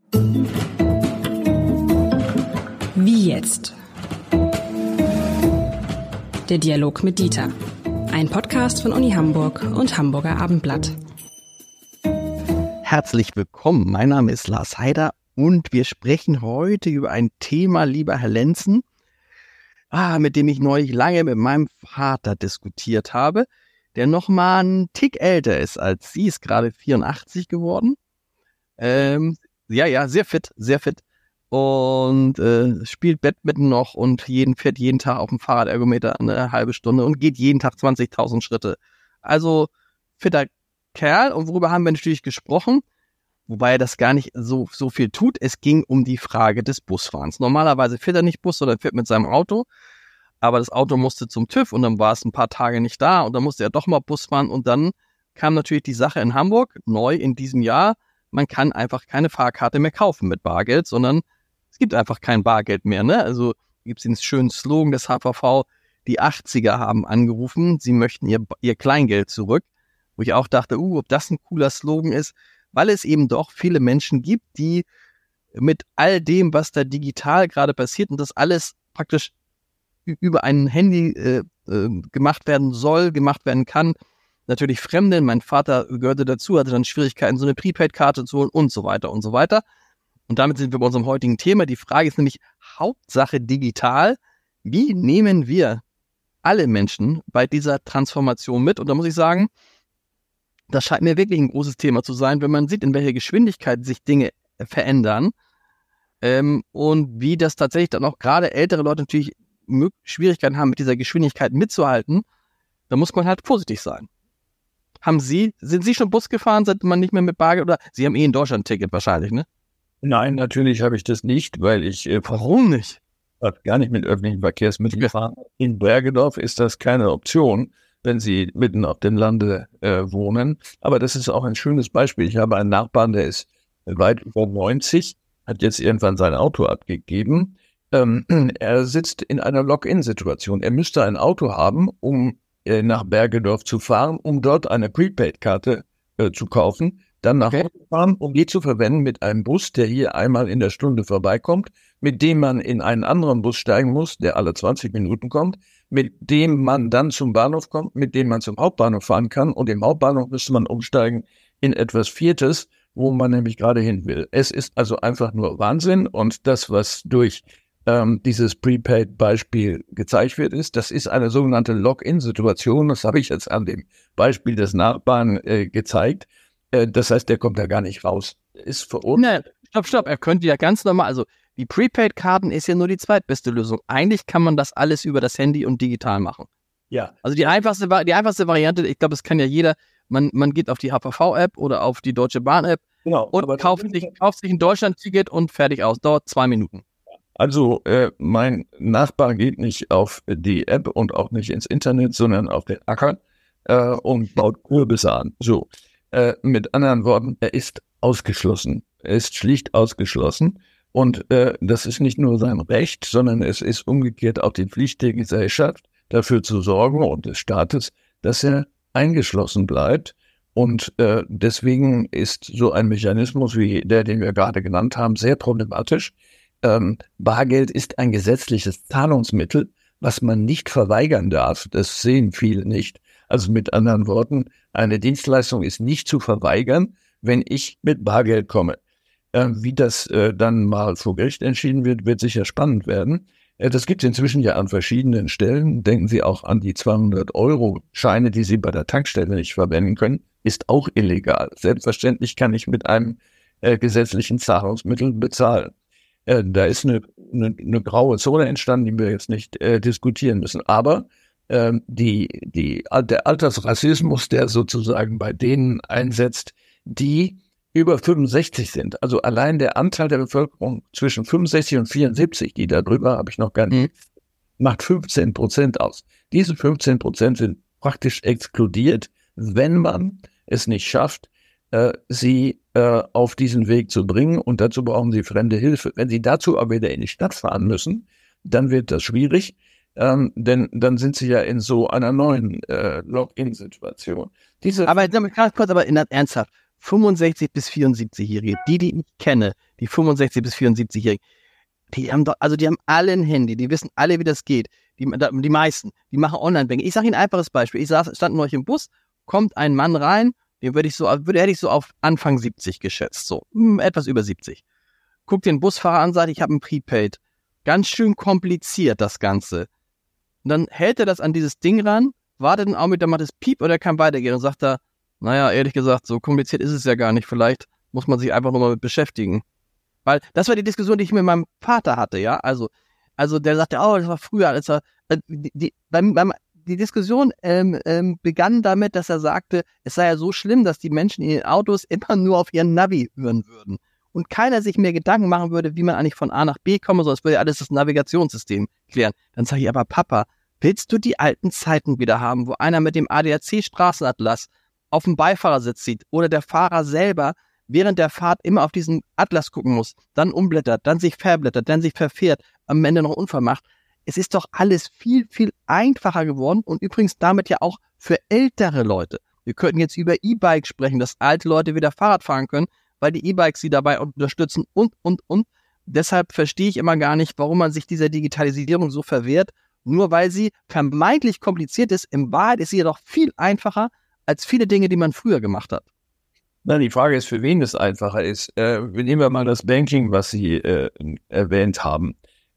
Wie jetzt? Der Dialog mit Dieter. Ein Podcast von Uni Hamburg und Hamburger Abendblatt. Herzlich willkommen, mein Name ist Lars Heider und wir sprechen heute über ein Thema, lieber Herr Lenzen, mit dem ich neulich lange mit meinem Vater diskutiert habe, der noch mal einen Tick älter ist als Sie, ist gerade 84 geworden. Sehr fit und spielt Badminton noch und fährt jeden Tag auf dem Fahrradergometer eine halbe Stunde und geht jeden Tag 20.000 Schritte. Also fitter Kerl. Und worüber haben wir natürlich gesprochen? Wobei er das gar nicht so viel tut. Es ging um die Frage des Busfahrens. Normalerweise fährt er nicht Bus, sondern fährt mit seinem Auto. Aber das Auto musste zum TÜV und dann war es ein paar Tage nicht da und dann musste er doch mal Bus fahren. Und dann kam natürlich die Sache in Hamburg, neu in diesem Jahr. Man kann einfach keine Fahrkarte mehr kaufen mit Bargeld, sondern es gibt einfach kein Bargeld mehr. Ne? Also gibt es den schönen Slogan des HVV, die 80er haben angerufen, sie möchten ihr Kleingeld zurück. Wo ich auch dachte, ob das ein cooler Slogan ist, weil es eben doch viele Menschen gibt, die mit all dem, was da digital gerade passiert und das alles praktisch über ein Handy gemacht werden soll, gemacht werden kann, natürlich Fremde, mein Vater gehörte dazu, hatte dann Schwierigkeiten, so eine Prepaid-Karte zu holen und so weiter und so weiter. Und damit sind wir bei unserem heutigen Thema. Die Frage ist nämlich Hauptsache digital. Wie nehmen wir alle Menschen bei dieser Transformation mit? Und da muss ich sagen, das scheint mir wirklich ein großes Thema zu sein, wenn man sieht, in welcher Geschwindigkeit sich Dinge verändern und wie das tatsächlich dann auch gerade ältere Leute natürlich Schwierigkeiten haben, mit dieser Geschwindigkeit mitzuhalten. Da muss man halt vorsichtig sein. Sind Sie schon Bus gefahren, seit man nicht mehr mit Bargeld, oder Sie haben in Deutschland ein Ticket wahrscheinlich, ne? Nein, natürlich habe ich das nicht, weil ich Warum nicht? Gar nicht mit öffentlichen Verkehrsmitteln fahre. In Bergedorf ist das keine Option, wenn Sie mitten auf dem Lande wohnen. Aber das ist auch ein schönes Beispiel. Ich habe einen Nachbarn, der ist weit über 90, hat jetzt irgendwann sein Auto abgegeben. Er sitzt in einer Lock-in-Situation. Er müsste ein Auto haben, um nach Bergedorf zu fahren, um dort eine Prepaid-Karte zu kaufen, dann nach Hause fahren, um die zu verwenden mit einem Bus, der hier einmal in der Stunde vorbeikommt, mit dem man in einen anderen Bus steigen muss, der alle 20 Minuten kommt, mit dem man dann zum Bahnhof kommt, mit dem man zum Hauptbahnhof fahren kann, und im Hauptbahnhof müsste man umsteigen in etwas Viertes, wo man nämlich gerade hin will. Es ist also einfach nur Wahnsinn, und das, was durch dieses Prepaid-Beispiel gezeigt wird, das ist eine sogenannte Lock-in-Situation. Das habe ich jetzt an dem Beispiel des Nachbarn gezeigt. Das heißt, der kommt da gar nicht raus. Ist für uns. Nein, stopp. Er könnte ja ganz normal, also die Prepaid-Karten ist ja nur die zweitbeste Lösung. Eigentlich kann man das alles über das Handy und digital machen. Ja. Also die einfachste Variante, ich glaube, das kann ja jeder, man geht auf die HVV-App oder auf die Deutsche Bahn-App, genau, und kauft sich ein Deutschland-Ticket und fertig aus. Dauert 2 Minuten. Also mein Nachbar geht nicht auf die App und auch nicht ins Internet, sondern auf den Acker und baut Kürbisse an. So, mit anderen Worten, er ist ausgeschlossen. Er ist schlicht ausgeschlossen. Und das ist nicht nur sein Recht, sondern es ist umgekehrt auch die Pflicht der Gesellschaft, dafür zu sorgen, und des Staates, dass er eingeschlossen bleibt. Und deswegen ist so ein Mechanismus wie der, den wir gerade genannt haben, sehr problematisch. Bargeld ist ein gesetzliches Zahlungsmittel, was man nicht verweigern darf. Das sehen viele nicht. Also mit anderen Worten, eine Dienstleistung ist nicht zu verweigern, wenn ich mit Bargeld komme. Wie das dann mal vor Gericht entschieden wird sicher spannend werden. Das gibt es inzwischen ja an verschiedenen Stellen. Denken Sie auch an die 200-Euro-Scheine, die Sie bei der Tankstelle nicht verwenden können. Ist auch illegal. Selbstverständlich kann ich mit einem gesetzlichen Zahlungsmittel bezahlen. Da ist eine graue Zone entstanden, die wir jetzt nicht diskutieren müssen. Aber der Altersrassismus, der sozusagen bei denen einsetzt, die über 65 sind. Also allein der Anteil der Bevölkerung zwischen 65 und 74, die darüber habe ich noch gar nicht, macht 15% aus. Diese 15% sind praktisch exkludiert, wenn man es nicht schafft, sie auf diesen Weg zu bringen, und dazu brauchen sie fremde Hilfe. Wenn sie dazu aber wieder in die Stadt fahren müssen, dann wird das schwierig, denn dann sind sie ja in so einer neuen Login-Situation. Aber ernsthaft, 65- bis 74-Jährige, die ich kenne, die 65 bis 74-Jährigen, die haben alle ein Handy, die wissen alle, wie das geht. Die meisten, die machen Online-Banking. Ich sage Ihnen ein einfaches Beispiel. Ich stand neulich im Bus, kommt ein Mann rein, den hätte ich so auf Anfang 70 geschätzt, so etwas über 70. Guckt den Busfahrer an, sagt, ich habe ein Prepaid. Ganz schön kompliziert, das Ganze. Und dann hält er das an dieses Ding ran, wartet einen Augenblick, dann macht es Piep und er kann weitergehen. Und sagt er, naja, ehrlich gesagt, so kompliziert ist es ja gar nicht. Vielleicht muss man sich einfach nochmal mit beschäftigen. Weil das war die Diskussion, die ich mit meinem Vater hatte, ja. Also der sagte, das war früher. Die Diskussion begann damit, dass er sagte, es sei ja so schlimm, dass die Menschen in den Autos immer nur auf ihren Navi hören würden. Und keiner sich mehr Gedanken machen würde, wie man eigentlich von A nach B komme, sondern es würde ja alles das Navigationssystem klären. Dann sage ich, aber Papa, willst du die alten Zeiten wieder haben, wo einer mit dem ADAC-Straßenatlas auf dem Beifahrersitz sieht oder der Fahrer selber während der Fahrt immer auf diesen Atlas gucken muss, dann umblättert, dann sich verblättert, dann sich verfährt, am Ende noch Unfall macht. Es ist doch alles viel, viel einfacher geworden und übrigens damit ja auch für ältere Leute. Wir könnten jetzt über E-Bikes sprechen, dass alte Leute wieder Fahrrad fahren können, weil die E-Bikes sie dabei unterstützen und. Deshalb verstehe ich immer gar nicht, warum man sich dieser Digitalisierung so verwehrt, nur weil sie vermeintlich kompliziert ist. In Wahrheit ist sie jedoch viel einfacher als viele Dinge, die man früher gemacht hat. Na, die Frage ist, für wen es einfacher ist. Nehmen wir mal das Banking, was Sie erwähnt haben.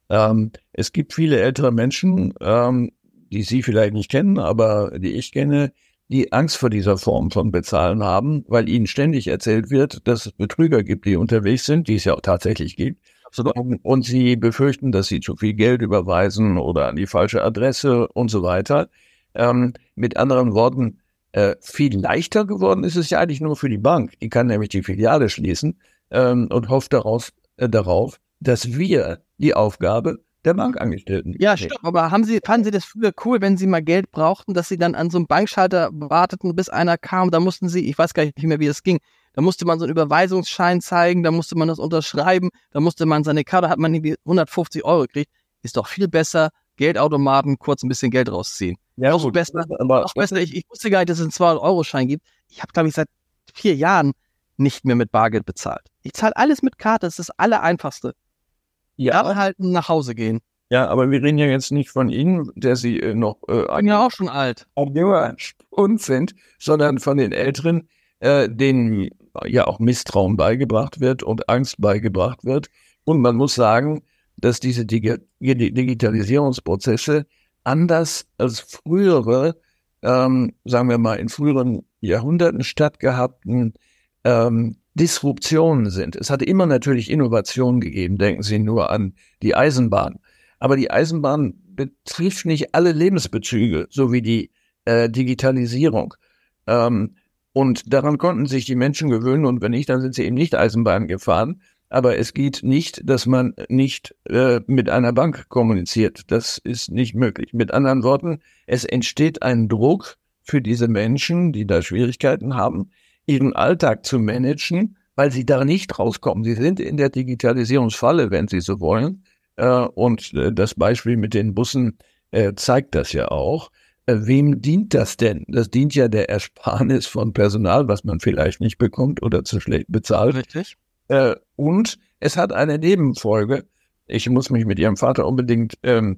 Es gibt viele ältere Menschen, die Sie vielleicht nicht kennen, aber die ich kenne, die Angst vor dieser Form von Bezahlen haben, weil ihnen ständig erzählt wird, dass es Betrüger gibt, die unterwegs sind, die es ja auch tatsächlich gibt. Und sie befürchten, dass sie zu viel Geld überweisen oder an die falsche Adresse und so weiter. Mit anderen Worten, viel leichter geworden ist es ja eigentlich nur für die Bank. Die kann nämlich die Filiale schließen und hofft darauf, dass wir die Aufgabe der Bankangestellten. Ja, stimmt. Aber fanden Sie das früher cool, wenn Sie mal Geld brauchten, dass Sie dann an so einem Bankschalter warteten, bis einer kam? Da mussten Sie, ich weiß gar nicht mehr, wie das ging, da musste man so einen Überweisungsschein zeigen, da musste man das unterschreiben, da musste man seine Karte, hat man irgendwie 150 € gekriegt. Ist doch viel besser, Geldautomaten, kurz ein bisschen Geld rausziehen. Ja, auch besser. Ich wusste gar nicht, dass es einen 200-€-Schein gibt. Ich habe, glaube ich, seit 4 Jahren nicht mehr mit Bargeld bezahlt. Ich zahle alles mit Karte, das ist das Allereinfachste. Ja, anhalten, nach Hause gehen. Ja, aber wir reden ja jetzt nicht von Ihnen, der Sie noch ich bin ja auch schon alt. Und sind, sondern von den Älteren, denen ja auch Misstrauen beigebracht wird und Angst beigebracht wird. Und man muss sagen, dass diese Digitalisierungsprozesse anders als frühere, sagen wir mal in früheren Jahrhunderten stattgehabten Disruptionen sind. Es hatte immer natürlich Innovationen gegeben. Denken Sie nur an die Eisenbahn. Aber die Eisenbahn betrifft nicht alle Lebensbezüge, so wie die Digitalisierung. Und daran konnten sich die Menschen gewöhnen. Und wenn nicht, dann sind sie eben nicht Eisenbahn gefahren. Aber es geht nicht, dass man nicht mit einer Bank kommuniziert. Das ist nicht möglich. Mit anderen Worten, es entsteht ein Druck für diese Menschen, die da Schwierigkeiten haben, ihren Alltag zu managen, weil sie da nicht rauskommen. Sie sind in der Digitalisierungsfalle, wenn Sie so wollen. Und das Beispiel mit den Bussen zeigt das ja auch. Wem dient das denn? Das dient ja der Ersparnis von Personal, was man vielleicht nicht bekommt oder zu schlecht bezahlt. Richtig. Und es hat eine Nebenfolge. Ich muss mich mit Ihrem Vater unbedingt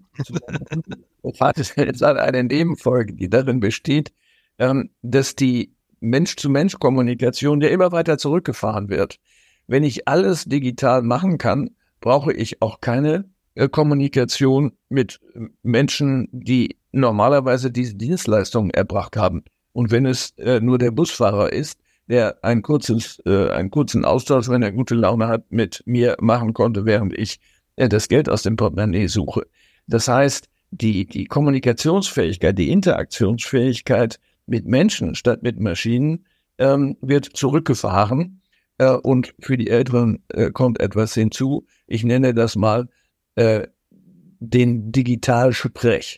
es hat eine Nebenfolge, die darin besteht, dass die Mensch-zu-Mensch-Kommunikation ja immer weiter zurückgefahren wird. Wenn ich alles digital machen kann, brauche ich auch keine Kommunikation mit Menschen, die normalerweise diese Dienstleistungen erbracht haben. Und wenn es nur der Busfahrer ist, der einen kurzen Austausch, wenn er gute Laune hat, mit mir machen konnte, während ich das Geld aus dem Portemonnaie suche. Das heißt, die Kommunikationsfähigkeit, die Interaktionsfähigkeit mit Menschen statt mit Maschinen wird zurückgefahren. Und für die Älteren kommt etwas hinzu. Ich nenne das mal den Digitalsprech.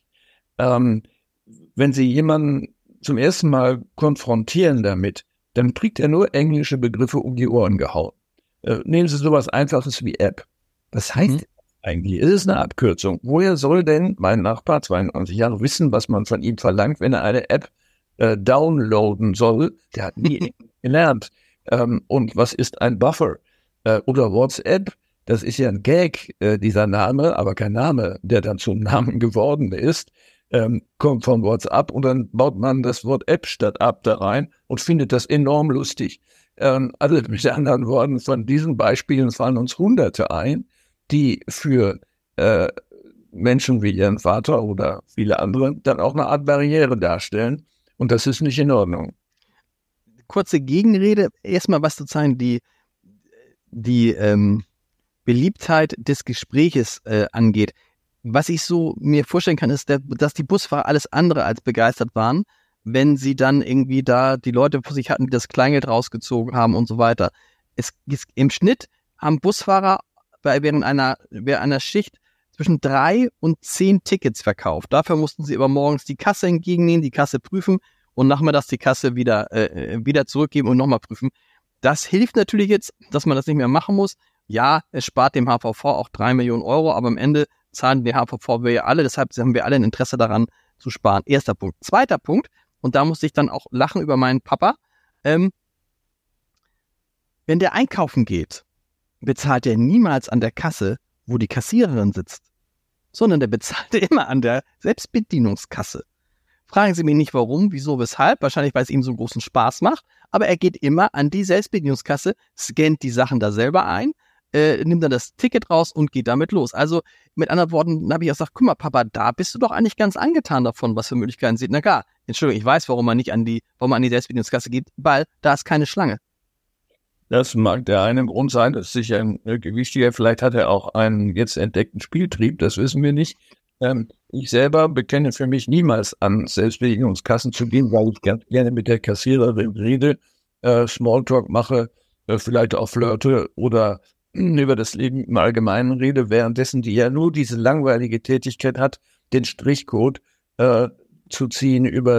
Wenn Sie jemanden zum ersten Mal konfrontieren damit, dann kriegt er nur englische Begriffe um die Ohren gehauen. Nehmen Sie sowas Einfaches wie App. Was heißt eigentlich? Es ist eine Abkürzung. Woher soll denn mein Nachbar, 92 Jahre, wissen, was man von ihm verlangt, wenn er eine App downloaden soll? Der hat nie gelernt. Und was ist ein Buffer? Oder WhatsApp, das ist ja ein Gag, dieser Name, aber kein Name, der dann zum Namen geworden ist, kommt von WhatsApp und dann baut man das Wort App statt App da rein und findet das enorm lustig. Also mit anderen Worten, von diesen Beispielen fallen uns Hunderte ein, die für Menschen wie ihren Vater oder viele andere dann auch eine Art Barriere darstellen. Und das ist nicht in Ordnung. Kurze Gegenrede, erstmal was sozusagen die Beliebtheit des Gespräches angeht. Was ich so mir vorstellen kann, ist, dass die Busfahrer alles andere als begeistert waren, wenn sie dann irgendwie da die Leute vor sich hatten, die das Kleingeld rausgezogen haben und so weiter. Im Schnitt haben Busfahrer während einer Schicht zwischen 3 und 10 Tickets verkauft. Dafür mussten sie aber morgens die Kasse entgegennehmen, die Kasse prüfen und nachmittags die Kasse wieder zurückgeben und nochmal prüfen. Das hilft natürlich jetzt, dass man das nicht mehr machen muss. Ja, es spart dem HVV auch 3 Millionen Euro, aber am Ende zahlen die HVV wir ja alle, deshalb haben wir alle ein Interesse daran zu sparen. Erster Punkt. Zweiter Punkt, und da musste ich dann auch lachen über meinen Papa, wenn der einkaufen geht, bezahlt er niemals an der Kasse, wo die Kassiererin sitzt, sondern der bezahlt immer an der Selbstbedienungskasse. Fragen Sie mich nicht warum, wieso, weshalb, wahrscheinlich weil es ihm so einen großen Spaß macht, aber er geht immer an die Selbstbedienungskasse, scannt die Sachen da selber ein, nimmt dann das Ticket raus und geht damit los. Also mit anderen Worten habe ich auch gesagt, guck mal Papa, da bist du doch eigentlich ganz angetan davon, was für Möglichkeiten sieht. Na klar, Entschuldigung, ich weiß, warum man an die Selbstbedienungskasse geht, weil da ist keine Schlange. Das mag der eine Grund sein, das ist sicher ein gewichtiger, vielleicht hat er auch einen jetzt entdeckten Spieltrieb, das wissen wir nicht. Ich selber bekenne für mich niemals an Selbstbedienungskassen zu gehen, weil ich ganz gerne mit der Kassiererin rede, Smalltalk mache, vielleicht auch flirte oder über das Leben im Allgemeinen rede, währenddessen die ja nur diese langweilige Tätigkeit hat, den Strichcode zu ziehen über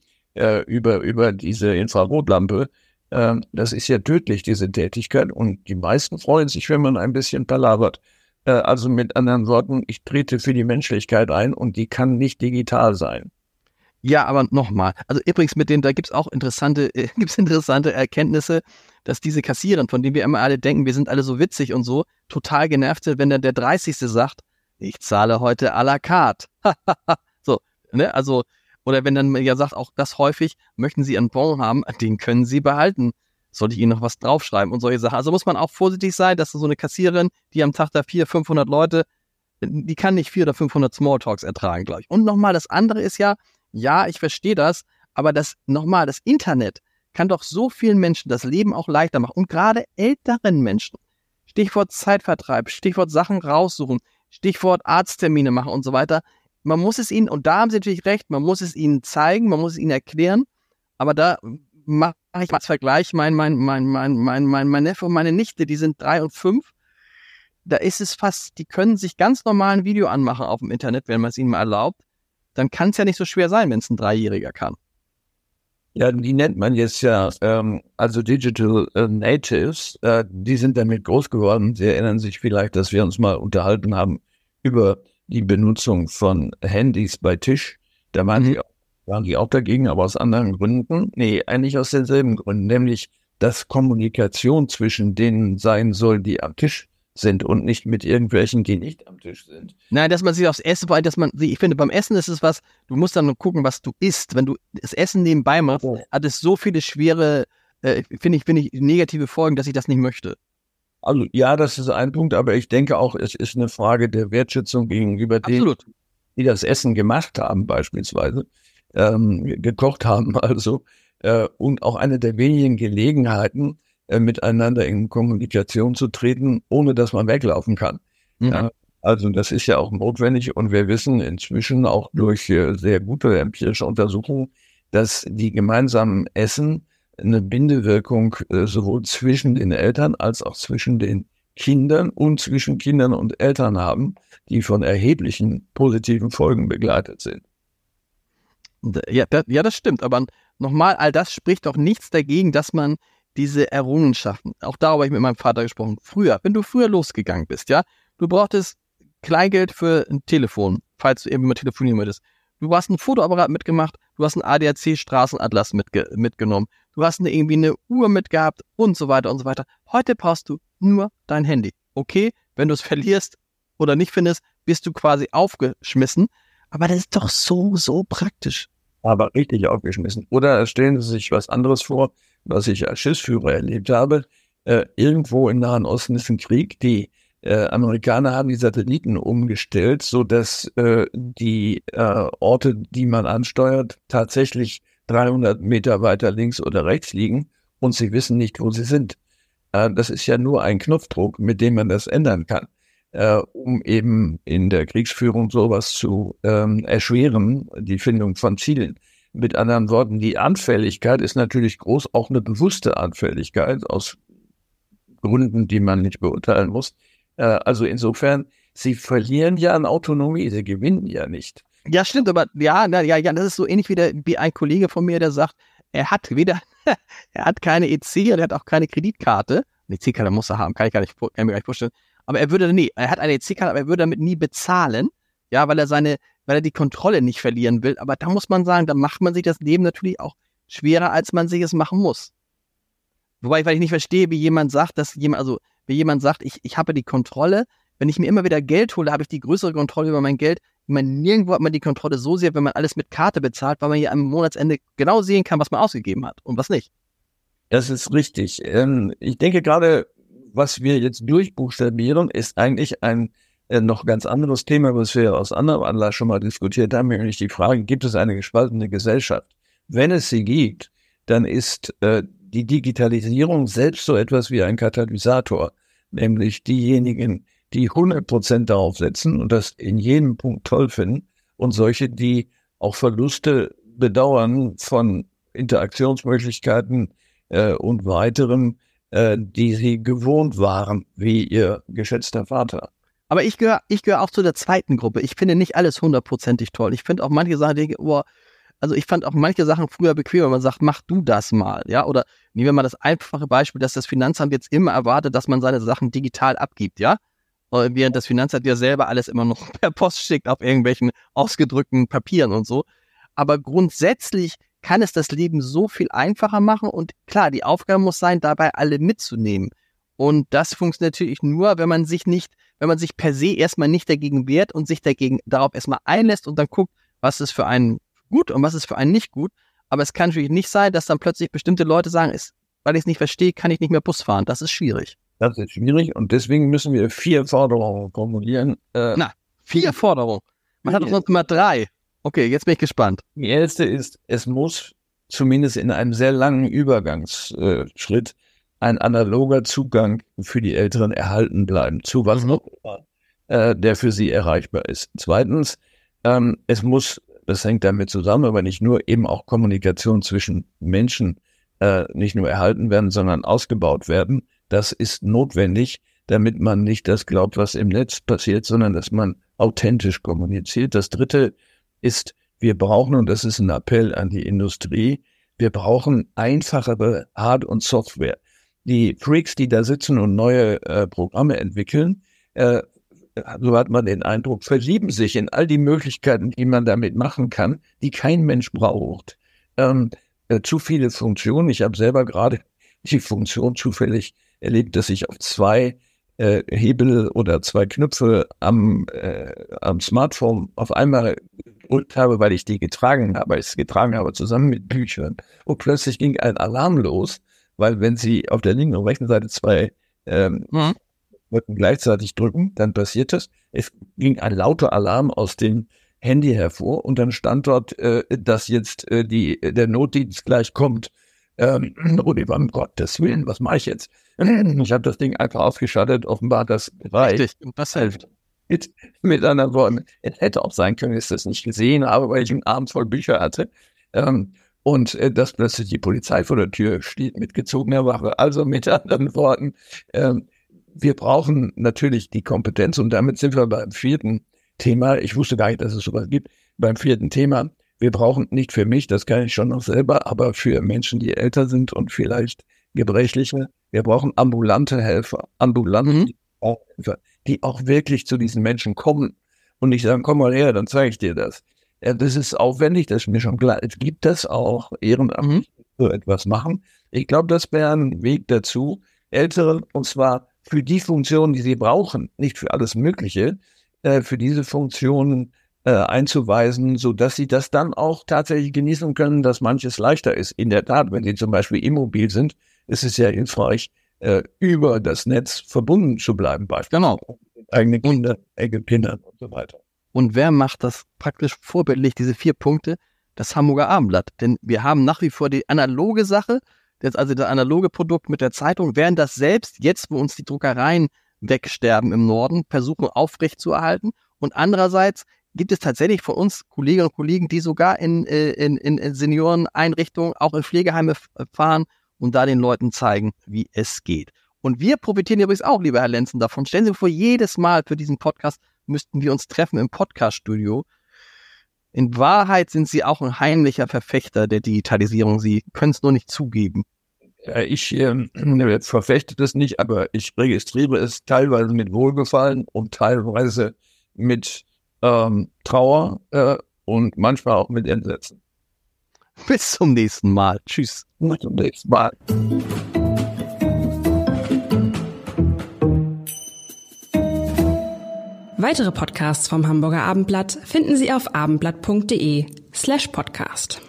diese Infrarotlampe. Das ist ja tödlich, diese Tätigkeit, und die meisten freuen sich, wenn man ein bisschen palavert. Also mit anderen Worten, ich trete für die Menschlichkeit ein und die kann nicht digital sein. Ja, aber nochmal, also übrigens da gibt's auch interessante Erkenntnisse, dass diese Kassiererin, von denen wir immer alle denken, wir sind alle so witzig und so, total genervt sind, wenn dann der 30. sagt, ich zahle heute à la carte. So, ne, also, oder wenn dann ja sagt, auch das häufig, möchten Sie einen Bon haben, den können Sie behalten. Sollte ich Ihnen noch was draufschreiben und solche Sachen. Also muss man auch vorsichtig sein, dass so eine Kassiererin, die am Tag da 400-500 Leute, die kann nicht 400 oder 500 Smalltalks ertragen, glaube ich. Und nochmal, das andere ist ja, ich verstehe das, aber das Internet kann doch so vielen Menschen das Leben auch leichter machen. Und gerade älteren Menschen, Stichwort Zeitvertreib, Stichwort Sachen raussuchen, Stichwort Arzttermine machen und so weiter. Man muss es ihnen, und da haben Sie natürlich recht, man muss es ihnen zeigen, man muss es ihnen erklären, aber da mache ich als Vergleich, mein Neffe und meine Nichte, die sind 3 und 5, da ist es fast, die können sich ganz normal ein Video anmachen auf dem Internet, wenn man es ihnen mal erlaubt, dann kann es ja nicht so schwer sein, wenn es ein 3-Jähriger kann. Ja, die nennt man jetzt ja, also Digital Natives, die sind damit groß geworden. Sie erinnern sich vielleicht, dass wir uns mal unterhalten haben über die Benutzung von Handys bei Tisch. Da waren die auch dagegen, aber aus anderen Gründen. Nee, eigentlich aus denselben Gründen, nämlich, dass Kommunikation zwischen denen sein soll, die am Tisch sind und nicht mit irgendwelchen, die nicht am Tisch sind. Nein, dass man sich aufs Essen freut, ich finde, beim Essen ist es was, du musst dann gucken, was du isst. Wenn du das Essen nebenbei machst, hat es so viele schwere, finde ich, negative Folgen, dass ich das nicht möchte. Also ja, das ist ein Punkt, aber ich denke auch, es ist eine Frage der Wertschätzung gegenüber denen, die das Essen gemacht haben, beispielsweise, gekocht haben also, und auch eine der wenigen Gelegenheiten, miteinander in Kommunikation zu treten, ohne dass man weglaufen kann. Mhm. Ja, also das ist ja auch notwendig, und wir wissen inzwischen auch durch sehr gute empirische Untersuchungen, dass die gemeinsamen Essen eine Bindewirkung sowohl zwischen den Eltern als auch zwischen den Kindern und zwischen Kindern und Eltern haben, die von erheblichen positiven Folgen begleitet sind. Ja, das stimmt, aber nochmal, all das spricht doch nichts dagegen, dass man diese Errungenschaften, auch darüber habe ich mit meinem Vater gesprochen, wenn du früher losgegangen bist, ja, du brauchtest Kleingeld für ein Telefon, falls du eben mal telefonieren möchtest. Du hast ein Fotoapparat mitgemacht, du hast einen ADAC-Straßenatlas mitgenommen, du hast irgendwie eine Uhr mitgehabt und so weiter und so weiter. Heute brauchst du nur dein Handy. Okay, wenn du es verlierst oder nicht findest, bist du quasi aufgeschmissen. Aber das ist doch so praktisch. Aber richtig aufgeschmissen. Oder stellen Sie sich was anderes vor, was ich als Schiffsführer erlebt habe. Irgendwo im Nahen Osten ist ein Krieg. Die Amerikaner haben die Satelliten umgestellt, sodass die Orte, die man ansteuert, tatsächlich 300 Meter weiter links oder rechts liegen und sie wissen nicht, wo sie sind. Das ist ja nur ein Knopfdruck, mit dem man das ändern kann, um eben in der Kriegsführung sowas zu erschweren, die Findung von Zielen. Mit anderen Worten, die Anfälligkeit ist natürlich groß, auch eine bewusste Anfälligkeit aus Gründen, die man nicht beurteilen muss. Also insofern, sie verlieren ja an Autonomie, sie gewinnen ja nicht. Ja, stimmt, aber ja, das ist so ähnlich wie ein Kollege von mir, der sagt, er hat keine EC und er hat auch keine Kreditkarte. Eine EC-Karte muss er haben, kann ich mir gar nicht vorstellen. Aber er hat eine EC-Karte, aber er würde damit nie bezahlen, ja, weil er die Kontrolle nicht verlieren will. Aber da muss man sagen, da macht man sich das Leben natürlich auch schwerer, als man sich es machen muss. Wobei, weil ich nicht verstehe, wie jemand sagt, ich habe die Kontrolle, wenn ich mir immer wieder Geld hole, habe ich die größere Kontrolle über mein Geld. Ich meine, nirgendwo hat man die Kontrolle so sehr, wenn man alles mit Karte bezahlt, weil man hier am Monatsende genau sehen kann, was man ausgegeben hat und was nicht. Das ist richtig. Ich denke gerade, was wir jetzt durchbuchstabieren, ist eigentlich ein noch ganz anderes Thema, was wir aus anderem Anlass schon mal diskutiert haben, nämlich die Frage, gibt es eine gespaltene Gesellschaft? Wenn es sie gibt, dann ist die Digitalisierung selbst so etwas wie ein Katalysator, nämlich diejenigen, die 100% darauf setzen und das in jedem Punkt toll finden und solche, die auch Verluste bedauern von Interaktionsmöglichkeiten und weiteren, die sie gewohnt waren, wie ihr geschätzter Vater. Aber ich gehöre auch zu der zweiten Gruppe. Ich finde nicht alles 100%ig toll. Ich finde auch manche Sachen, ich fand auch manche Sachen früher bequem, wenn man sagt, mach du das mal, ja, oder nehmen wir mal das einfache Beispiel, dass das Finanzamt jetzt immer erwartet, dass man seine Sachen digital abgibt, ja, während das Finanzamt ja selber alles immer noch per Post schickt auf irgendwelchen ausgedrückten Papieren und so. Aber grundsätzlich kann es das Leben so viel einfacher machen und klar, die Aufgabe muss sein, dabei alle mitzunehmen. Und das funktioniert natürlich nur, wenn man sich per se erstmal nicht dagegen wehrt und sich darauf erstmal einlässt und dann guckt, was ist für einen gut und was ist für einen nicht gut. Aber es kann natürlich nicht sein, dass dann plötzlich bestimmte Leute sagen, weil ich es nicht verstehe, kann ich nicht mehr Bus fahren. Das ist schwierig. Das ist schwierig und deswegen müssen wir 4 Forderungen formulieren. 4 Forderungen? Man hat doch sonst immer 3. Okay, jetzt bin ich gespannt. Die erste ist, es muss zumindest in einem sehr langen Übergangsschritt ein analoger Zugang für die Älteren erhalten bleiben, zu was noch der für sie erreichbar ist. Zweitens, es muss, das hängt damit zusammen, aber nicht nur, eben auch Kommunikation zwischen Menschen nicht nur erhalten werden, sondern ausgebaut werden. Das ist notwendig, damit man nicht das glaubt, was im Netz passiert, sondern dass man authentisch kommuniziert. Das Dritte ist, wir brauchen, und das ist ein Appell an die Industrie, wir brauchen einfachere Hard- und Software. Die Freaks, die da sitzen und neue Programme entwickeln, so hat man den Eindruck, verlieben sich in all die Möglichkeiten, die man damit machen kann, die kein Mensch braucht. Zu viele Funktionen. Ich habe selber gerade die Funktion zufällig erlebt, dass ich auf 2 Hebel oder 2 Knöpfe am Smartphone auf einmal gedrückt habe, weil ich die getragen habe zusammen mit Büchern. Und plötzlich ging ein Alarm los, weil wenn Sie auf der linken und rechten Seite 2 Knöpfe gleichzeitig drücken, dann passiert das. Es ging ein lauter Alarm aus dem Handy hervor und dann stand dort, dass jetzt der Notdienst gleich kommt. Und ich war, um Gottes Willen, was mache ich jetzt? Ich habe das Ding einfach ausgeschaltet, offenbar das reicht. Richtig, und das hilft. Mit anderen Worten, es hätte auch sein können, dass ich das nicht gesehen habe, weil ich einen Abend voll Bücher hatte. Und dass plötzlich die Polizei vor der Tür steht mit gezogener Waffe. Also mit anderen Worten, wir brauchen natürlich die Kompetenz und damit sind wir beim 4. Thema. Ich wusste gar nicht, dass es sowas gibt. Beim 4. Thema. Wir brauchen nicht für mich, das kann ich schon noch selber, aber für Menschen, die älter sind und vielleicht Gebrechliche, wir brauchen ambulante Helfer, Helfer, die auch wirklich zu diesen Menschen kommen und nicht sagen, komm mal her, dann zeige ich dir das. Das ist aufwendig, das ist mir schon klar. Es gibt das auch ehrenamtlich so etwas machen. Ich glaube, das wäre ein Weg dazu, Ältere, und zwar für die Funktionen, die sie brauchen, nicht für alles Mögliche, für diese Funktionen einzuweisen, so dass sie das dann auch tatsächlich genießen können, dass manches leichter ist. In der Tat, wenn sie zum Beispiel immobil sind, ist es ja hilfreich, über das Netz verbunden zu bleiben, beispielsweise. Genau. Mit eigenen Kindern, Enkelkindern und so weiter. Und wer macht das praktisch vorbildlich, diese 4 Punkte? Das Hamburger Abendblatt. Denn wir haben nach wie vor die analoge Sache, jetzt also das analoge Produkt mit der Zeitung, während das selbst, jetzt wo uns die Druckereien wegsterben im Norden, versuchen aufrechtzuerhalten. Und andererseits gibt es tatsächlich von uns Kolleginnen und Kollegen, die sogar in Senioreneinrichtungen, auch in Pflegeheime fahren und da den Leuten zeigen, wie es geht. Und wir profitieren übrigens auch, lieber Herr Lenzen, davon. Stellen Sie sich vor, jedes Mal für diesen Podcast müssten wir uns treffen im Podcaststudio. In Wahrheit sind Sie auch ein heimlicher Verfechter der Digitalisierung. Sie können es nur nicht zugeben. Ich verfechte das nicht, aber ich registriere es teilweise mit Wohlgefallen und teilweise mit Trauer und manchmal auch mit Entsetzen. Bis zum nächsten Mal. Tschüss. Bis zum nächsten Mal. Weitere Podcasts vom Hamburger Abendblatt finden Sie auf abendblatt.de/podcast.